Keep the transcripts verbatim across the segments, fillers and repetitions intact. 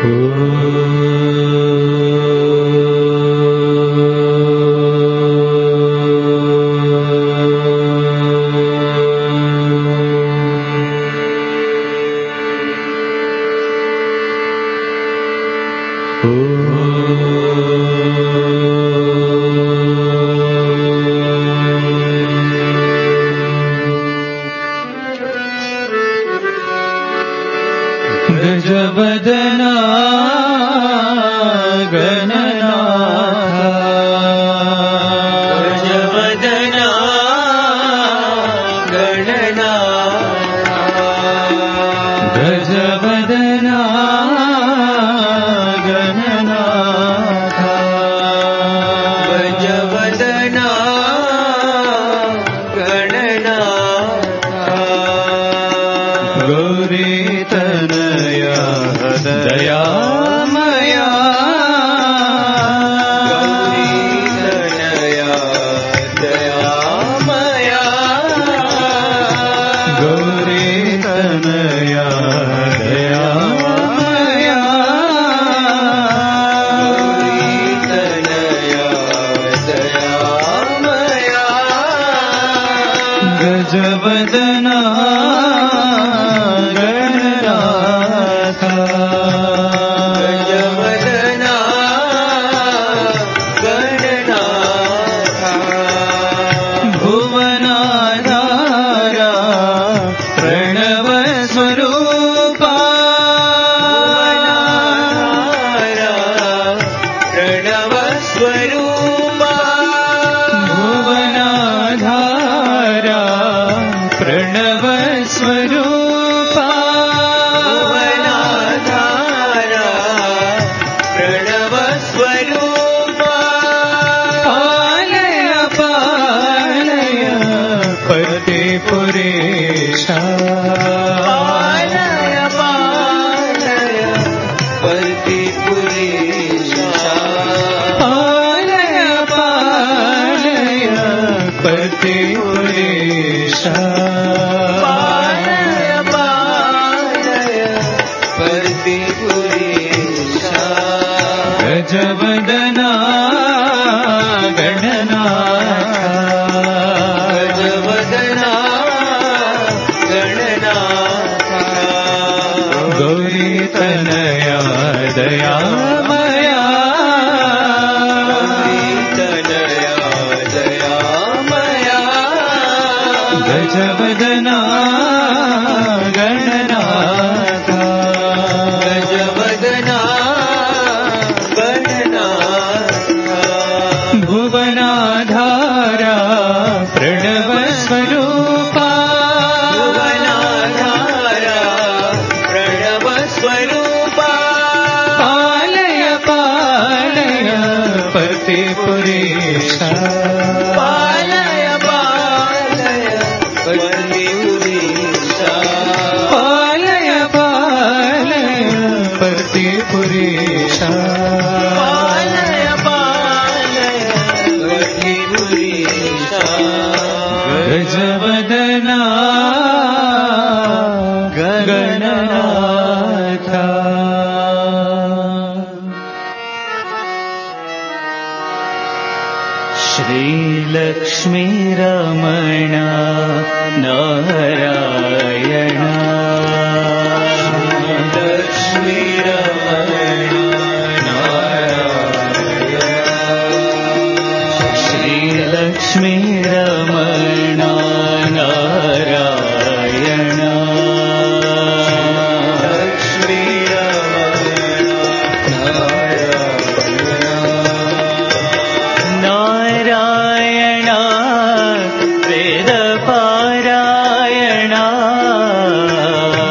वेद पारायणा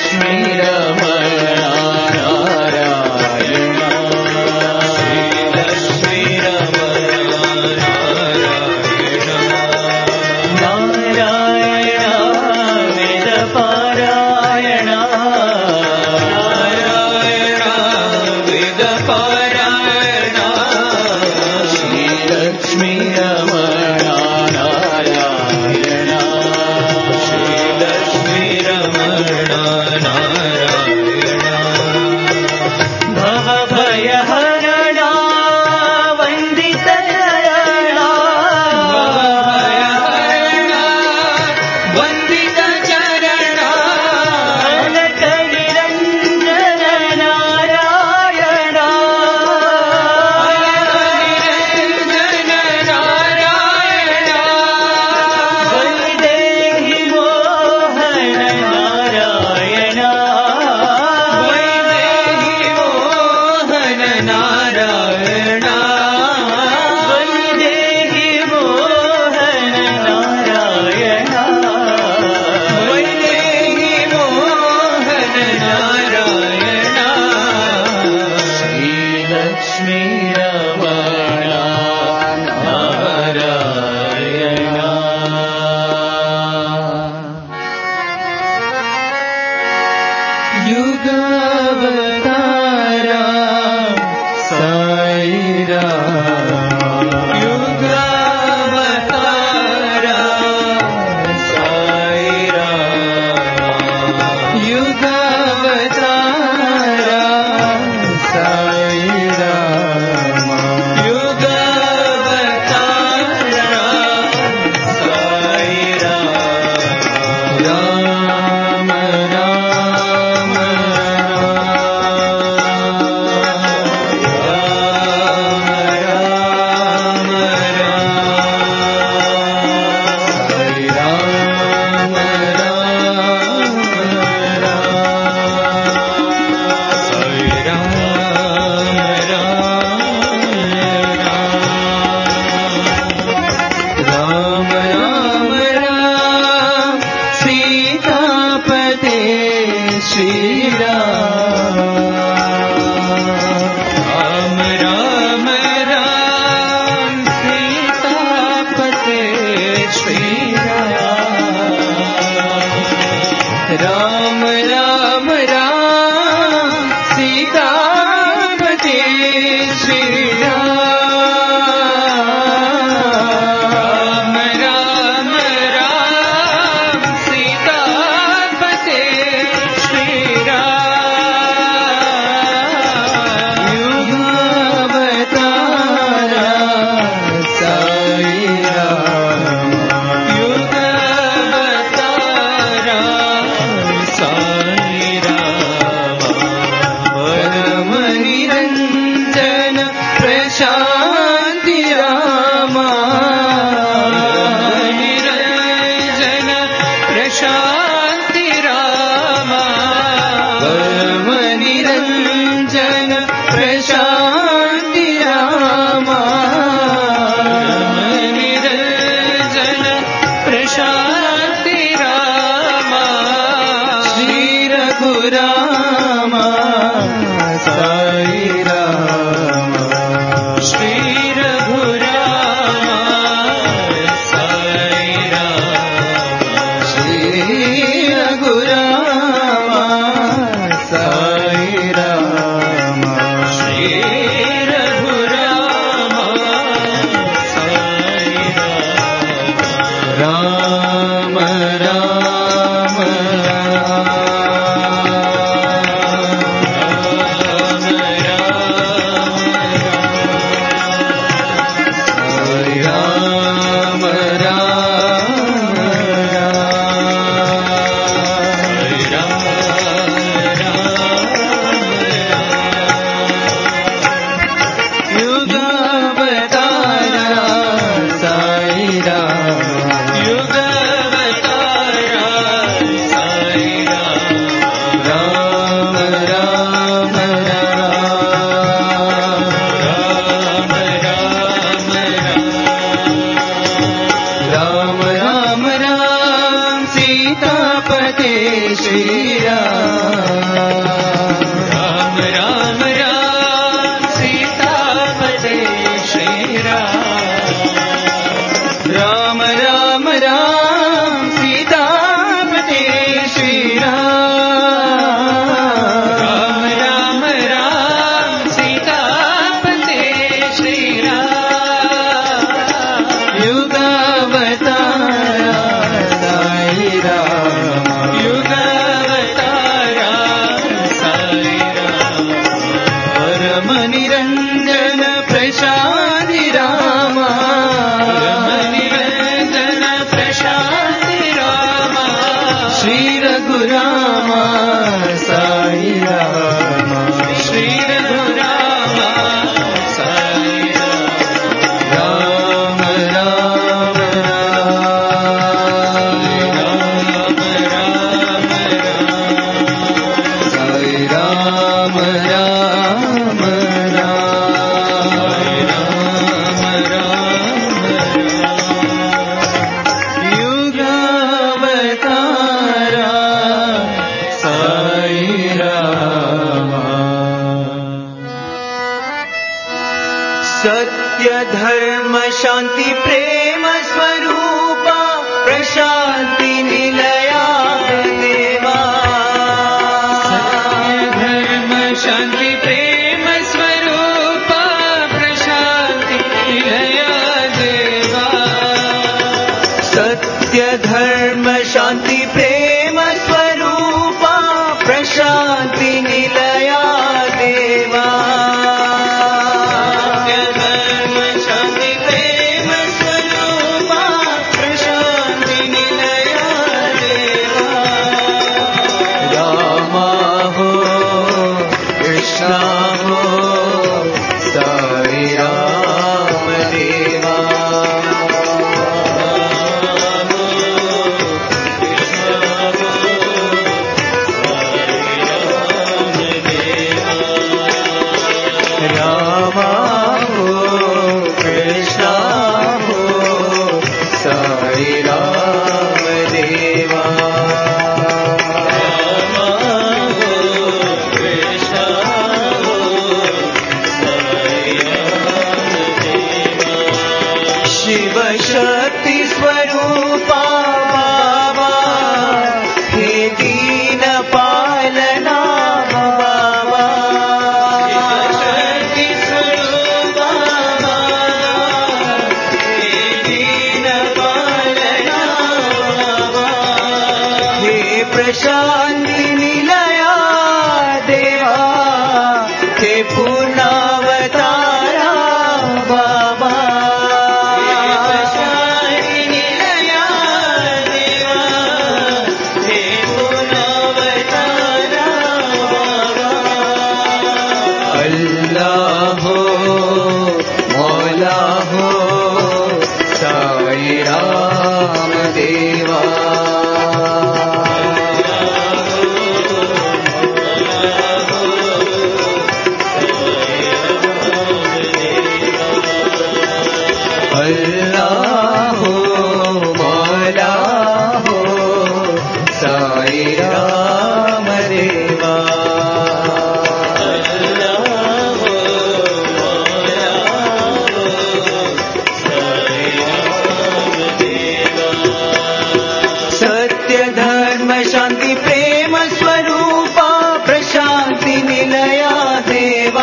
सीतापते श्रीराम धर्म शांति प्रेम स्वरूपा प्रशांति निलया देवा धर्म शांति प्रेम स्वरूपा प्रशांति निलया देवा सत्य धर्म शांति प्रेम स्वरूपा प्रशांति निलया देवा शक्ति स्वरूपा बाबा हे दीन पालना बाबा शक्ति स्वरूपा बाबा हे दीन पालना बाबा हे प्रशांति निलया देवा हे पूर्णावतारा बाबा शांति प्रेम स्वरूपा प्रशांति निलया देवा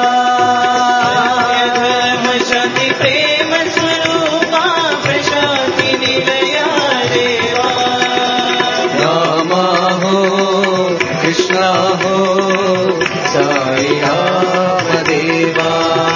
धर्म शांति प्रेम स्वरूपा प्रशांति निलया देवा रामा हो कृष्णा हो साई राम देवा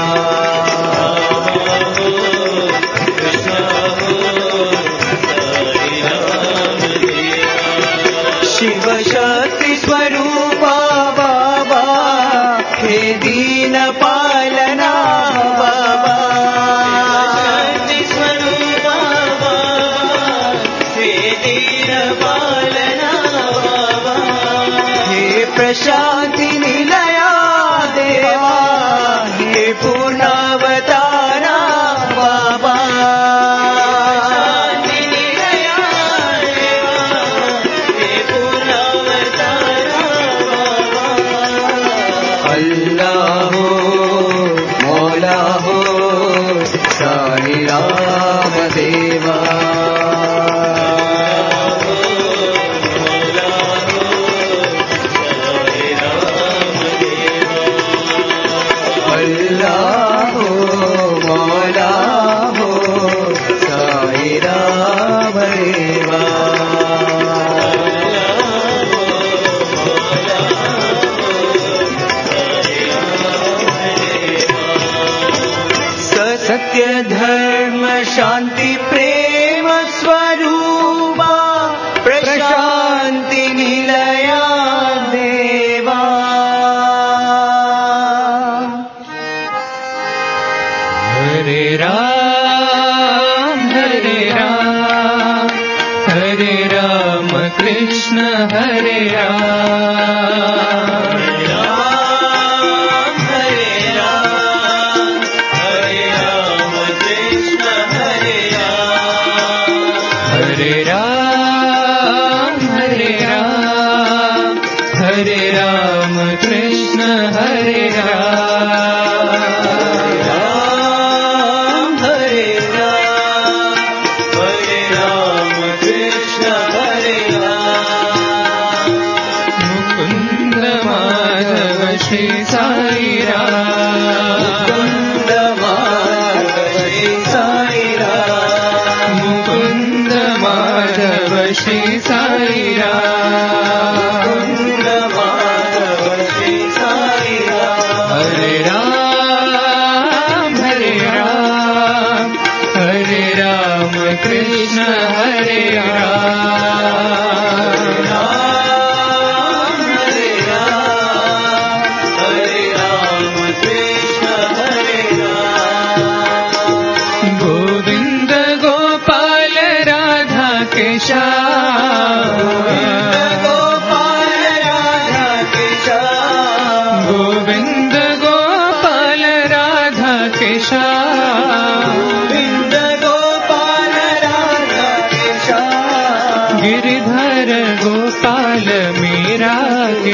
शिव शक्ति स्वरूपा बाबा हे दीन पालना बाबा शक्ति स्वरूपा बाबा हे दीन पालना बाबा हे प्रशांति निलया देवा हे पूर्णावतारा बाबा अल्लाह हो मौला हो साई राम देवा अल्लाह हो मौला हो साई राम देवा सत्य धर्म शांति प्रेम स्वरूपा प्रशांति निलया देवा हरे राम हरे राम हरे राम कृष्ण हरे राम हरे राम हरे राम हरे राम कृष्ण हरे राम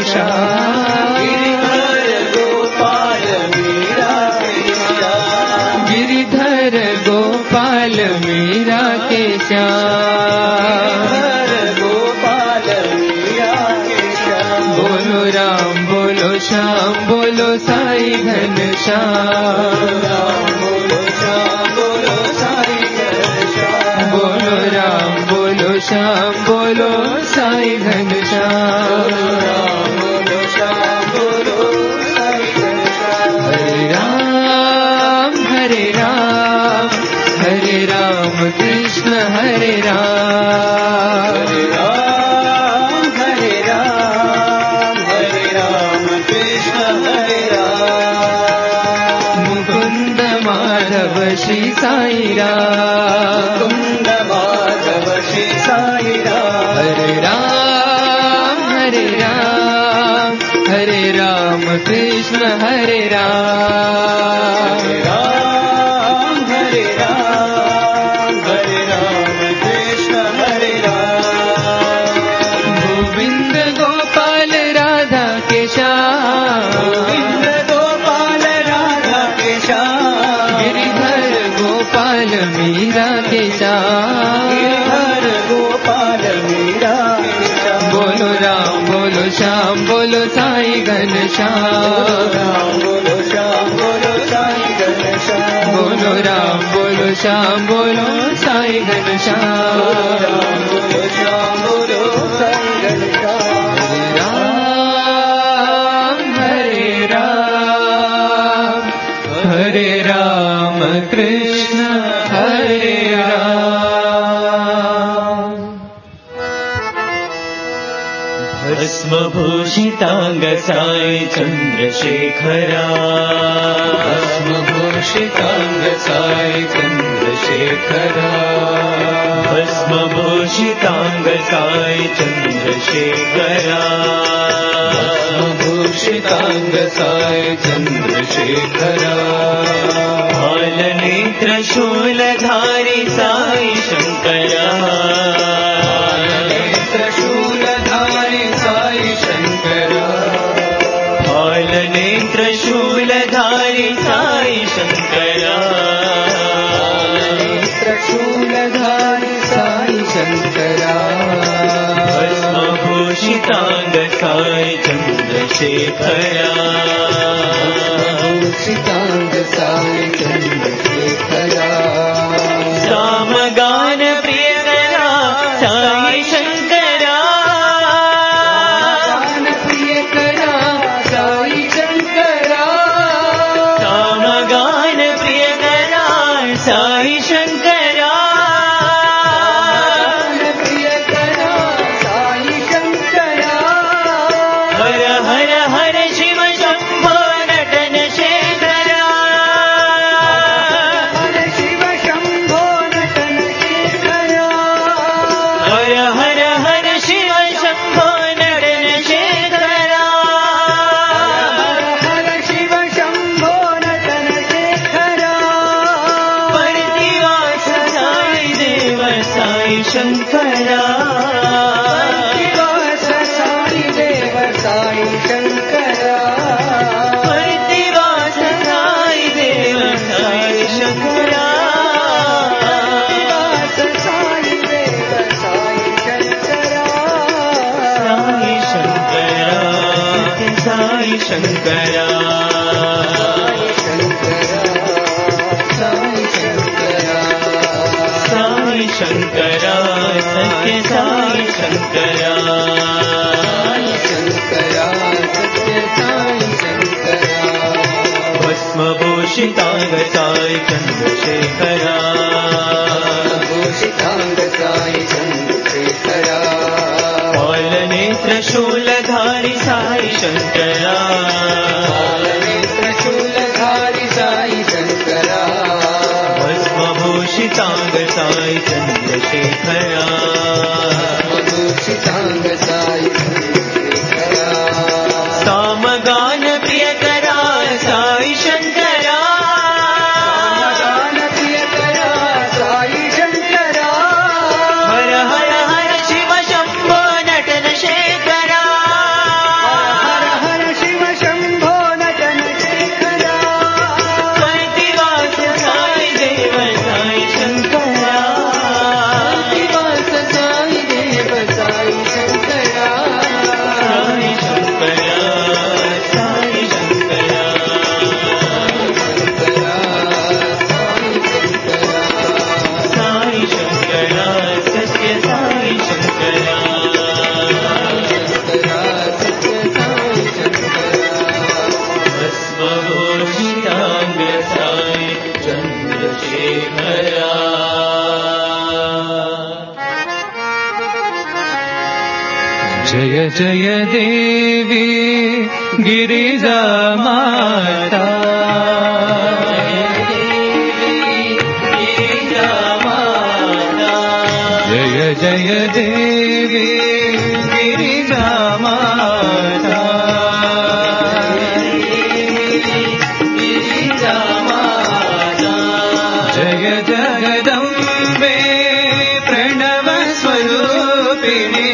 केशा गिरिधर गोपाल मीरा केशा गिरिधर गोपाल मीरा केशा गिरिधर गोपाल मीरा केशा बोलो राम बोलो श्याम बोलो साई घनश्याम राम बोलो श्याम बोलो साई घनश्याम बोलो राम बोलो श्याम बोलो साई घनश्याम राम बोलो श्याम बोलो साई घनश्याम हरे राम हरे राम हरे राम कृष्ण हरे राम हरे राम हरे राम हरे राम कृष्ण हरे राम मुकुंद माधव श्री साई राम कुंद माधव श्री साई राम हरे राम हरे राम हरे राम कृष्ण हरे राम हरे राम हरे राम हरे राम कृष्ण हरे राम गोविंद गोपाल राधा केशा गोविंद गोपाल राधा केशा गिरिधर गोपाल मीरा केशा गिरिधर गोपाल मीरा केशा बोलो राम बोलो श्याम बोलो साई घनश्याम राम बोलो श्याम बोलो साई घनश्याम बोलो राम बोलो श्याम बोलो साई घनश्याम राम बोलो श्याम बोलो साई घनश्याम हरे राम हरे राम हरे राम कृष्ण हरे राम भस्मभूषितांग साई चंद्रशेखरा भस्मभूषितांग साई चंद्रशेखरा भस्मभूषितांग साई चंद्रशेखरा भस्मभूषितांग साई चंद्रशेखरा भालनेत्र शूलधारी साई शंकरा त्रिशूलधारी साई शंकरा भालनेत्र शूलधारी साई शंकरा त्रिशूलधारी साई शंकरा भस्मभूषितांग साई चंद्रशेखरा भूषितांग साई चंद्रशेखरा सामगान प्रियकरा साई शंकरा गान प्रियकरा साई शंकरा सामगान प्रियकरा साई शंकरा गान प्रियकरा साई शंकरा हर हर हर शिव शंभो नटन शेखरा हर शिव शंभो नटन शेखरा हर हर हर शिव शंभो नटन शेखरा हर शिव शंभो नटन शेखरा परदिवास साई देव साई शंकरा दिवस साई देव साई शंकरा परदिवास साई देव साई शंकरा दिवस साई देव साई शंकरा साई शंकरा साई शंकरा साई शंकरा साई शंकरा सत्य साई शंकरा शंकरा सत्य साई शंकरा भस्मभूषितांग साई चंद्रशेखरा भूषितांग साई चंद्रशेखरा पालनेत्र शूलधारी साई शंकरा त्रिशूलधारी साई शंकरा भस्मभूषितांग साई चंद्रशेखरा भूषितांग साई चंद्रशेखरा सामगान प्रियकरा साई शंकरा गान प्रियकरा साई शंकरा हर हर हर शिव शंभो नटन शेखरा जय देवी गिरिजा माता जय जय देवी गिरिजा माता जय जगदम्बे प्रणव स्वरूपिणी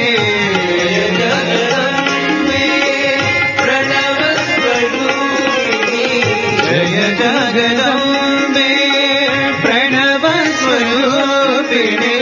जय जगदम्बे प्रणव स्वरूपिणी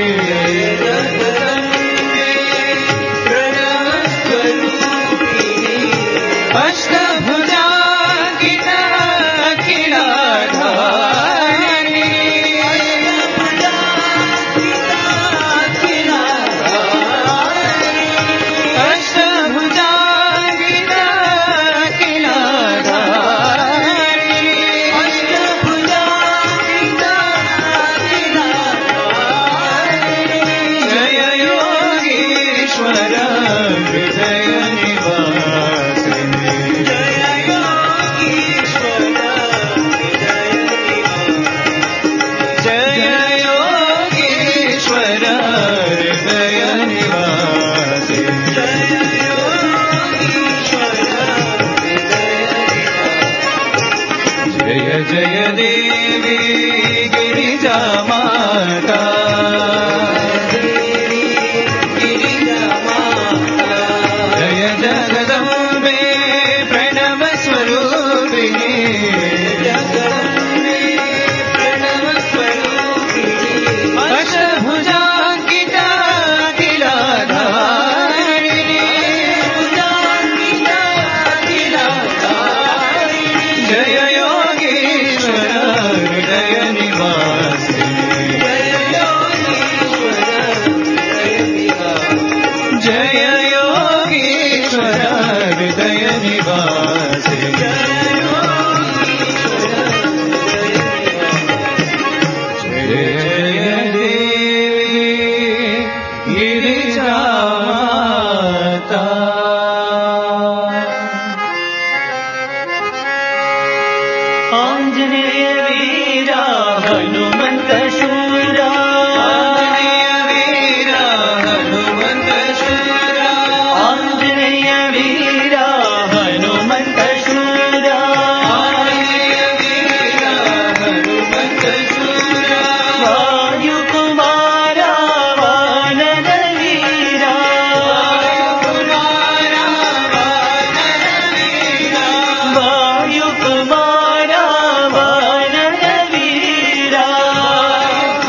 जय देवी गिरिजा माता जय जगदम्बे प्रणव स्वरूपिणी अष्टभुजाङ्किता किलाधारिणी जय हृदय निवासिनी जय योगीश्वर हृदय निवासिनी जय जय देवी गिरिजा माता आंजनेय वीरा हनुमंत शूरा आंजनेय वीरा हनुमंत शूरा आंजनेय वीरा हनुमंत शूरा आंजनेय वीरा हनुमंत शूरा वायुकुमारा वानर वीरा वायुकुमारा वानर वीरा वायुकुमारा वानर वीरा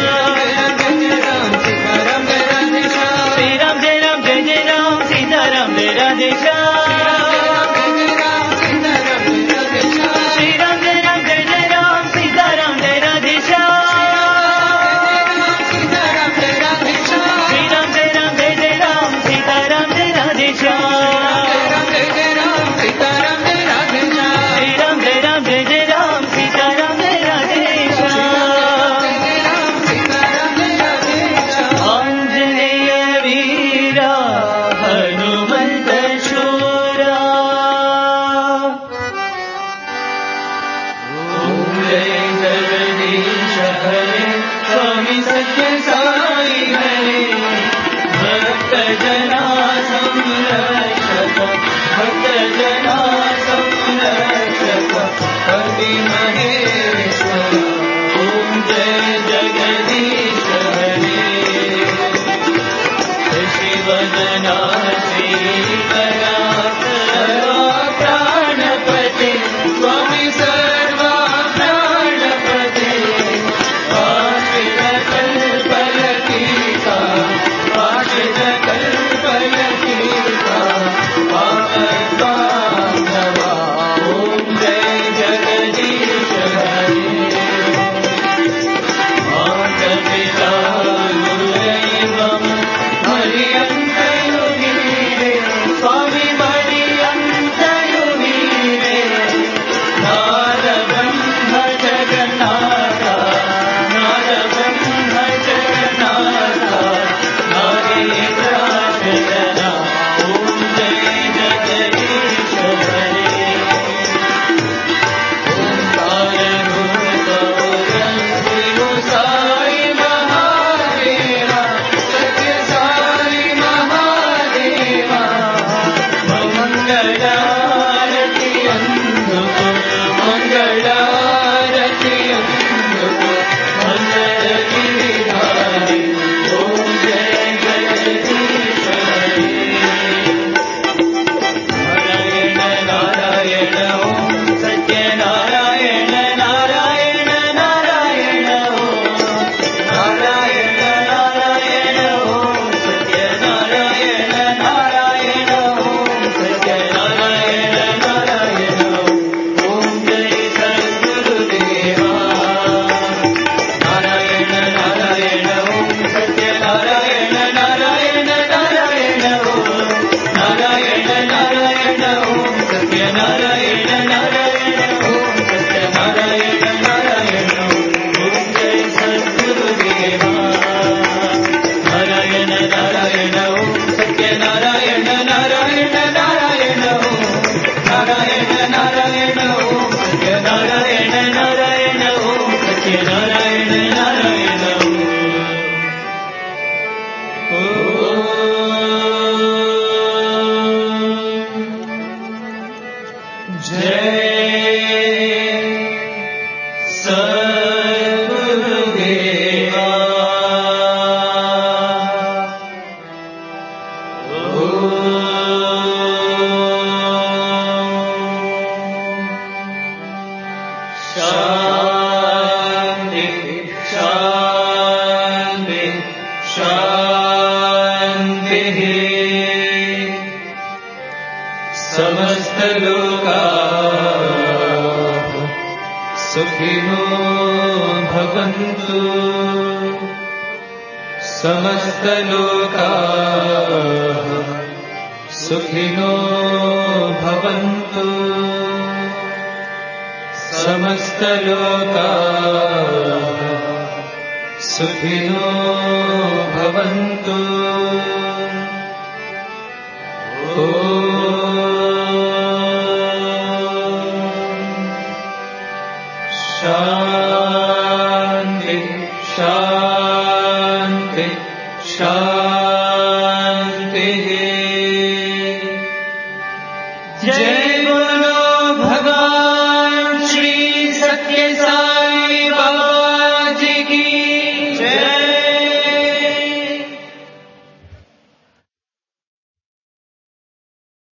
शांति शांति